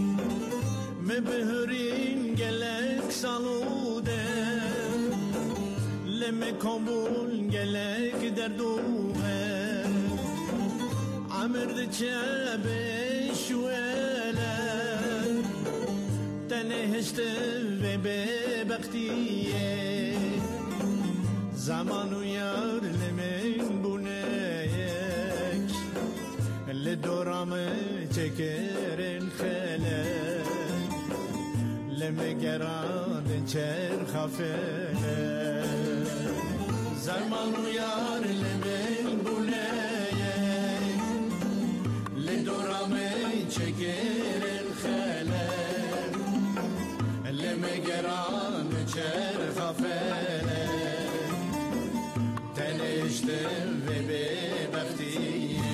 مبهرین گلک سالوده لم کامل گلک در دوه عمرد چه بشوله تنهشت و ببختیه زمان و یار لمن بونه یک لدورام چکرن خله لمگران چر خفله زمان و یار لمن بونه یک لدورام چکرن خله لمگران چر خفله تنشته و ببختیه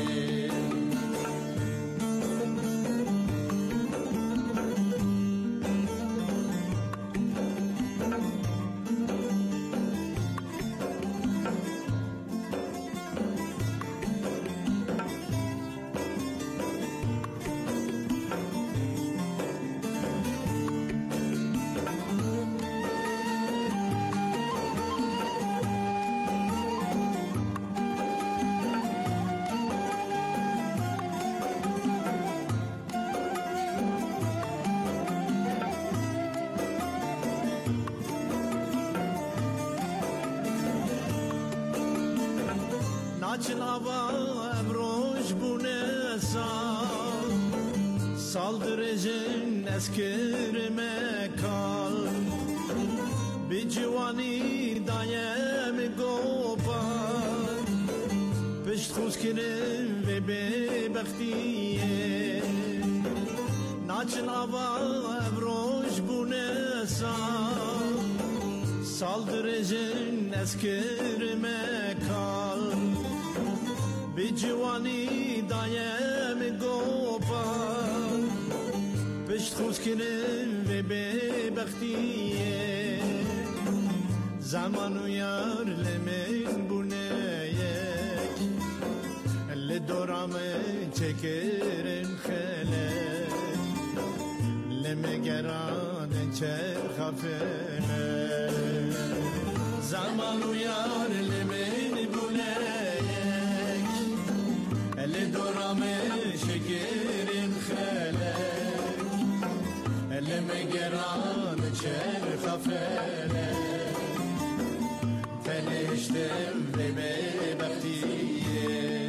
Naçın hava emroş bu ne sal Saldırıcın eskirme kal Bir civani dayem gopar Pişt kuzkirin ve bebektiye Naçın hava emroş bu ne sal Saldırıcın eskirme kal Bir civani dayem gopar Pişt kuzkirin ve bebektiye Zaman uyar lemin bu neyek Ledoramı çekerin helek Lemegeran çer hafelek Zaman uyar lemin bu neyek Ledoramı çekerin helek Lemegeran çer hafelek Teniştem ve bebektiye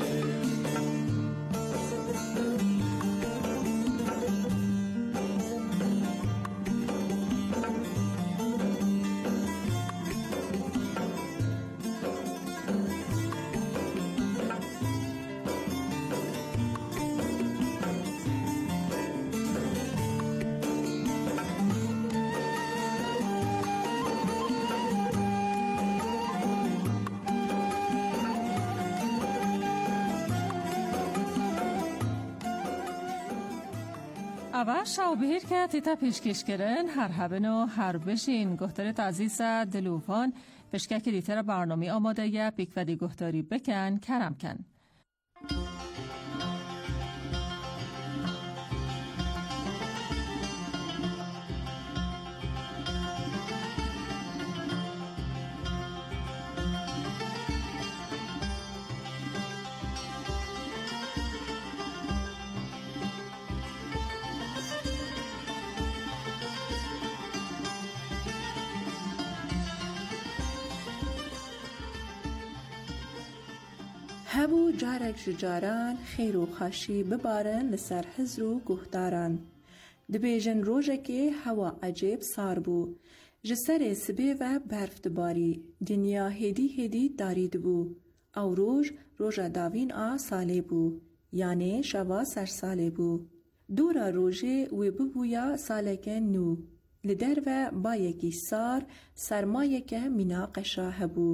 اول شاوبهیر که تیتا پیشکش کرن هر هبن و هر بشین گفترت عزیز دلوفان پشکک دیتر برنامه آماده یه بیک و دیگهداری بکن کرم کن. هبو جارك جاران خير و خاشي ببارن لسر حزر و گهداران. دبیجن روژه هوا عجیب سار بو. جسر سبی و برف دباری. دنیا هدی هدی دارید بو. او روژ روژا داوین آ ساله بو. یعنی شوا سر ساله بو. دورا روژه و ببویا سالک نو. لدر و بایکی سار سرمایک مناقشا هبو.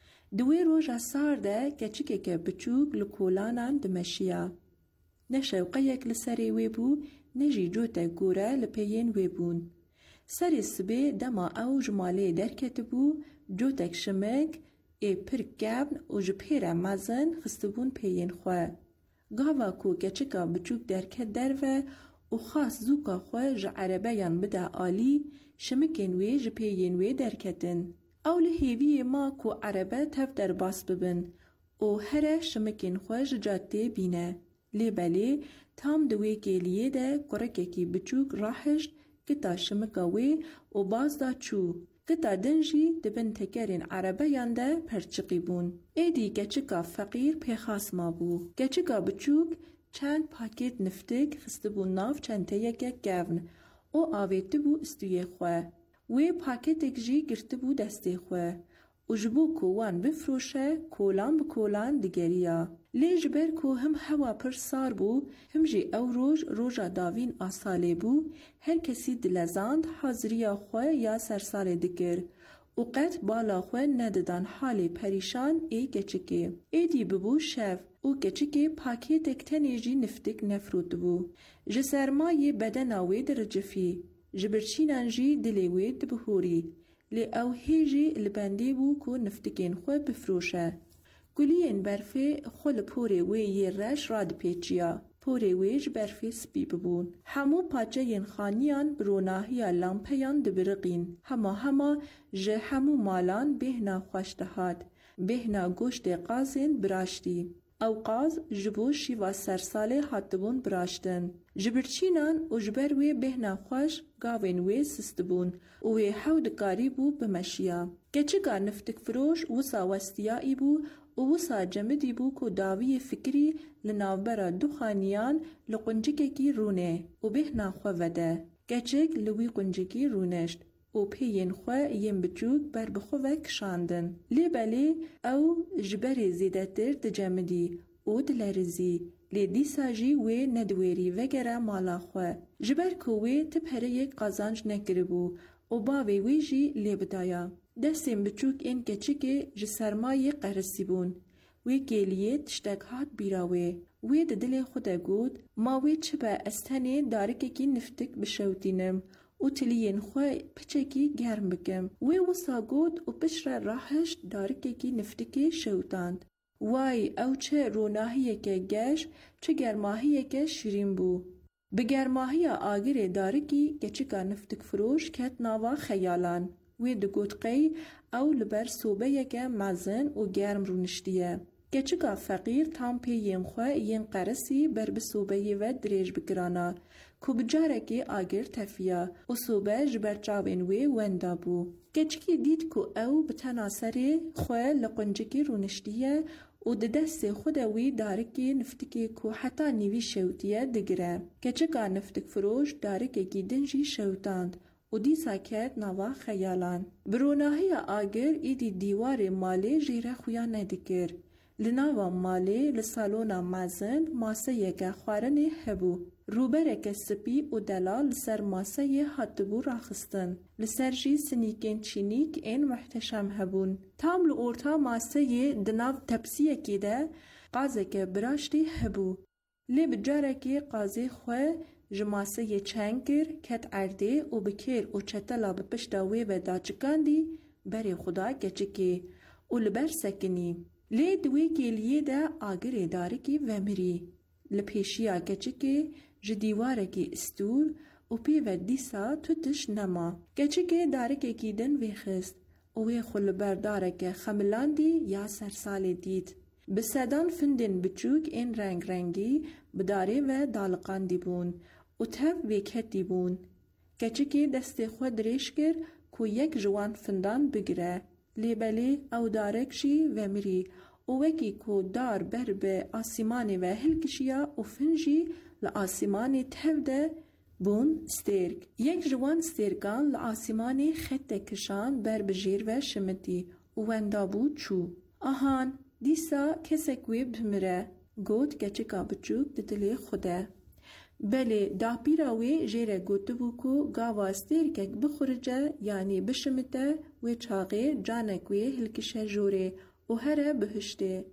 دوی روژا سار ده کچکه که بچوک لکولانان دمشیا. نشوقه یک لسری وی بو نجی جوتا گوره لپیین وی بون. سری سبی دما او جماله درکت بو جوتک شمک ای پر گبن و جپیره مزن خستبون پیین خواه. گاوا کو کچکا بچوک درکت درو و خاص زوکا خواه جا عربیان بده آلی شمکین وی جپیین وی درکتن. او لهیوی ما کو عربه تف در باس ببن او هره شمکین خوش جاته بینه. لی بلی تام دوی گلیه ده کرکه کی بچوک راحشت کتا شمکاوی و باز دا چو. کتا دنجی دبن تکرین عربه یانده پرچقی بون. ایدی گچکا فقیر پیخاس ما بو. گچکا بچوک چند پاکت نفتک خستبون ناف چند تیگه گون او آویده بو استوی خواه. وی پاکتک جی گرته بو دسته خواه. و جبو کوان بفروشه کولان بکولان دگریا. لی جبر کو هم هوا پر سار بو هم جی او روژ روژا داوین آساله بو هر کسی دلزاند حاضریا خواه یا سرسال دگر. و قط بالا خواه نددان حال پریشان ای گچکه. ای دی ببو شف و گچکه پاکتک تنیجی نفتک نفروت بو. جسرمای بدناوی در جفی. جبرچینان جی دلیوی دبهوری. لی او هیجی لبنده بو که نفتکین خواه بفروشه. گلین برفه خل پوری وی یه رش راد پیچیا. پوری ویج برفه سپی ببون. همو پاچه ین خانیان بروناهی لامپیان دبرقین. هما هما جه همو مالان بهنا خوشتهاد. بهنا گوشت قازین براشتی. او قاز جبو شیوا سرساله حتبون براشتن. جبرچینان و جبروی بهنا خوش گاوین وی سستبون و وی حود کاری بو بمشیا. گچگا نفتک فروش وسا وستیایی بو و وسا جمدی بو کو داوی فکری لناوبرا دخانیان لقنجکه کی رونه و بهنا خو وده. گچگ لوی قنجکی رونشت. و پیین خواه یم بچوک بر بخواه کشاندن. لی بلی او جبر زیدتر دجمدی او دلرزی. لی دیساجی وی ندویری وگره مالا خواه. جبر کوی تپره یک قازانج نکربو و باوی وی جی لی بدایا. دستیم بچوک این کچکه جسرمای قرسی بون. وی گلیه تشتک هات بیراوی. وی ددل خوده گود ما وی چبه استنه دارکه کی نفتک بشوتینم. و تلیین خواه پچکی گرم بکم. وی وسا گود و پشر راحش دارکه کی نفتکی شوتاند. وای او چه روناهیه که گش چه گرماهیه که شیرین بو. به گرماهی آگر دارکی گچکا نفتک فروش کت ناوا خیالان. وی دگود قی او لبر صوبه که مزن و گرم رونشتیه. گچکا فقیر تام پی یم خواه یم قرسی بر بصوبه و دریج بگرانا. کو بجارکی آگر تفیا و صوبه جبر چاوین وی وندا بو. گچکی دید کو او بتناسر خواه لقنجکی رونشتیه و د دست خود وی دارکی نفتکی کو حتا نیوی شوتیه دگره. گچکا نفتک فروش دارکی گیدنجی شوتاند و دی ساکت نوا خیالان. بروناهی آگر ایدی دیوار مالی جیره خویا ندکر. لناوا مالی لسالونا مازن ماسه یک خوارنه هبو. روبرک سپی و دلال لسر ماسه حتبو راخستن. لسر جی سنیکین چینیک این محتشم هبون. تام لورتا ماسه دناو تپسیه که ده قازه که براشتی هبو. لی بجاره که قازه خواه جماسه چنگر کت عرده و بکر و چتلا بپشتاوی و داچکاندی بر خدا گچکی و لبر سکنی. لی دوی گلیه ده آگره دارکی و مری. لپیشیا گچکی جدیوارکی استور و پی و دیسا توتش نما. گچکی دارکی گیدن ویخست و وی خل بردارک خملاندی یا سرسال دید. بسدان فندن بچوک این رنگ رنگی بداره و دالقاندی بون و تف ویکتی بون. کچکی دست خود ریش کر کو یک جوان فندان بگره. لیبلی او دارکشی و مری و وکی کو دار بر به آسیمانی و هلکشیا و فنجی لآسیمانی تف ده بون سترگ. یک جوان سترگان لآسیمانی خط کشان بر بجیر و شمتی و وندابو چو. آهان دیسا کسک وی بمره گوت کچکا بچوک دتلی خوده. بله دا پیراوی جیره گوتو بوکو گاواستیر کک بخورجه یعنی بشمته و چاقه جانک وی هلکشه جوره و هره بهشته.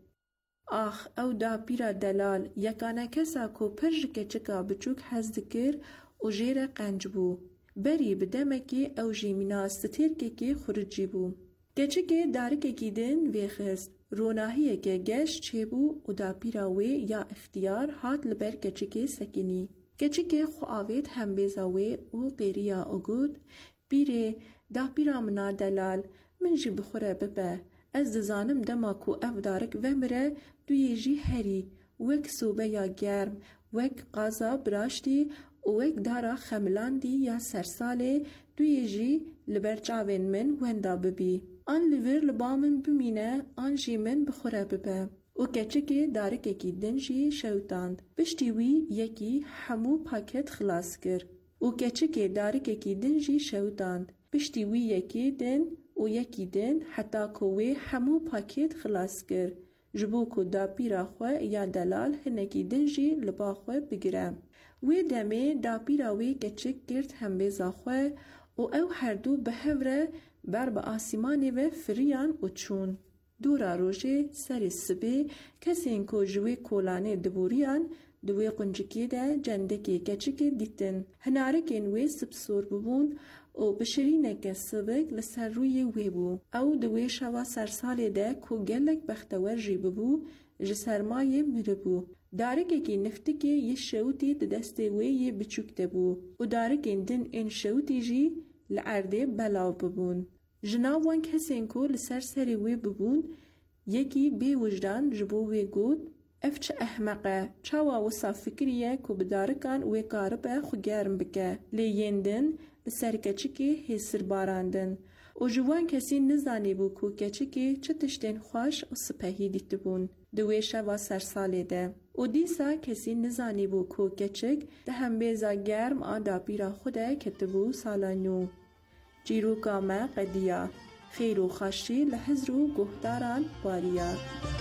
آخ او دا پیرا دلال یکانه کسا کو پرج کچکا بچوک حزدکر و جیره قنج بو. بری بدمکی او جیمینا ستیر که خورجی بو. کچکه دارکه گیدن ویخست. روناهیه که گشت چه بو و دا پیراوی یا اختیار هات لبر کچکه سکنی. کچکه خو آوید هم بیزاوی و قیریا اگود بیره دا پیرا منا دلال من جی بخوره ببه. از دزانم دما کو اف دارک ومره دوی جی هری وک صوبه یا گرم وک قازا براشتی و وک دارا خملاندی یا سرساله دوی جی لبر چاوین من وندا ببی. آن لیور لبامن بمینه آن جی من بخوره ببه. و کچکی دارکه کی دنجی شوتاند. بشتی وی یکی همو پاکت خلاص کر. و کچکی دارکه کی دنجی شوتاند. بشتی وی یکی دن و یکی دن حتی کوی همو پاکت خلاص کر. جبو کو دا پیرا خواه یا دلال هنکی دنجی لبا خواه بگیرم. وی دمه دا پیرا وی کچک گرد هم بیزا خواه و او هر دو به هوره بر با آسیمانی و فریان و چون. دورا روژه سر سبه کسی اینکو جوی کولانه دبوریان دوی قنجکی ده جندکی کچکی دیتن. هنارکین وی سبسور ببون و بشرینک سبک لسر روی وی بو. او دوی شوا سرساله ده کو گلک بختور جی ببو جسرمای مره بو. دارکه کی نفتی که یه شوتی دست وی یه بچوکته بو و دارکین دن این شوتی جی لعرده بلاو ببون. جناوان کسین کو لسر سری وی ببون یکی بی وجدان جبو وی گود اف چه احمقه چاوا وصا فکریه کو بدارکان وی کاربه خو گرم بکه لیندن لسر کچکی حسر باراندن و جوان کسی نزانی بو کو کچکی چه تشتین خوش و سپهی دیت بون دوی شوا سر ساله ده و دیسا کسی نزانی بو کو کچک ده هم بیزا گرم آدا پیرا خوده کتبو سالانو. جیروکا ما قدیا خیر و خاشی لحزر و گهداران باریا.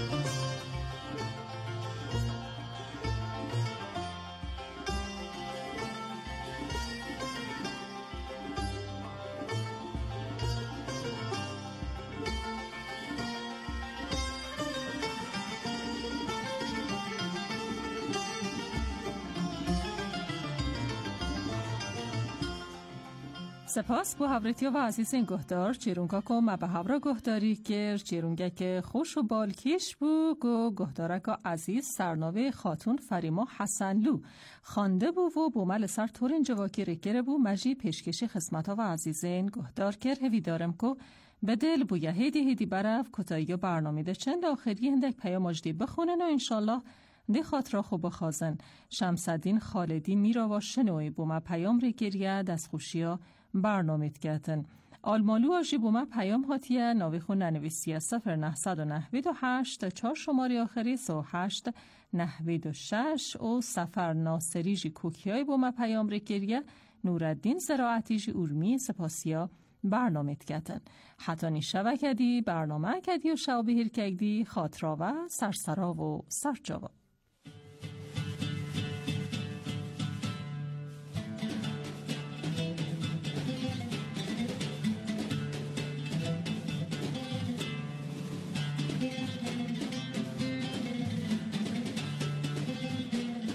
سپاس بو هاورتیا و عزیز این گهدار چیرونگا که ما به هاورا گهداری کر چیرونگا که خوش و بالکیش بو گو گهدارکا عزیز سرناوه خاتون فریما حسنلو خانده بو و بو مل سر تورین جواکی رکره بو مجی پیشکشی خسمتا و عزیزین گهدار کر هوی دارم که بدل بو یه هیدی هیدی برف کتایی و برنامه ده چند آخری هندک پیام مجدی بخونن و انشالله دی خاطر خوب بخوازن. شمسدین خالدی میرا و شنوی بو ما پیام رکریه دست خوشیا برنامه کردن. آلمالو آجی بو ما پیام هاتیه ناوی خون ننویسیه صفر نهصد و نهوید و هشت چار شماری آخری سو هشت نهوید و شش و سفر ناصری جی کوکیای بو ما پیام رکریه نوردین زراعتی جی ارمی سپاسیا برنامه کردن. حتی نیشوه کدی برنامه کدی و شو بهیر کدی خاطرا و سرسرا و سرجاوا.